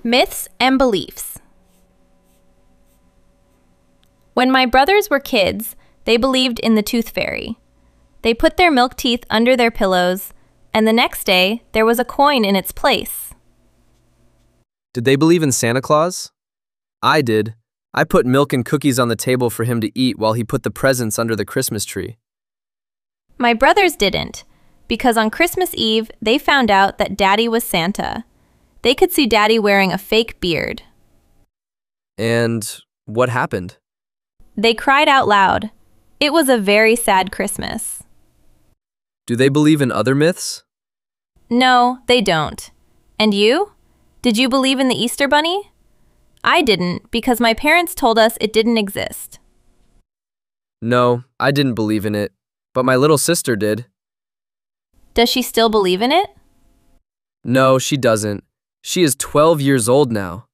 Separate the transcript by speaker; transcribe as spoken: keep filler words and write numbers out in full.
Speaker 1: Myths and beliefs. When my brothers were kids, they believed in the tooth fairy. They put their milk teeth under their pillows, and the next day, there was a coin in its place.
Speaker 2: Did they believe in Santa Claus? I did. I put milk and cookies on the table for him to eat while he put the presents under the Christmas tree.
Speaker 1: My brothers didn't, because on Christmas Eve, they found out that Daddy was Santa. They could see Daddy wearing a fake beard.
Speaker 2: And what happened?
Speaker 1: They cried out loud. It was a very sad Christmas.
Speaker 2: Do they believe in other myths?
Speaker 1: No, they don't. And you? Did you believe in the Easter Bunny? I didn't, because my parents told us it didn't exist.
Speaker 2: No, I didn't believe in it, but my little sister did.
Speaker 1: Does she still believe in it?
Speaker 2: No, she doesn't. She is twelve years old now.